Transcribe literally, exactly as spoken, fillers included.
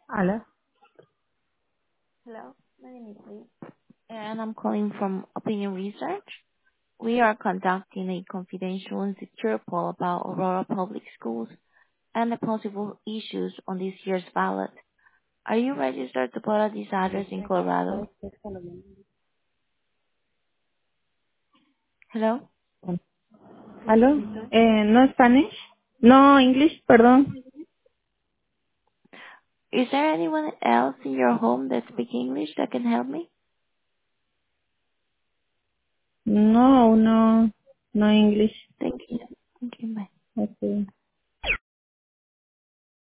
Hello. Hello, my name is Lee, and I'm calling from Opinion Research. We are conducting a confidential and secure poll about Aurora Public Schools and the possible issues on this year's ballot. Are you registered to vote at this address in Colorado? Hello? Hello. Eh, no Spanish. No English, perdón. Is there anyone else in your home that speaks English that can help me? No, no, no English. Thank you. Thank you, bye. Okay.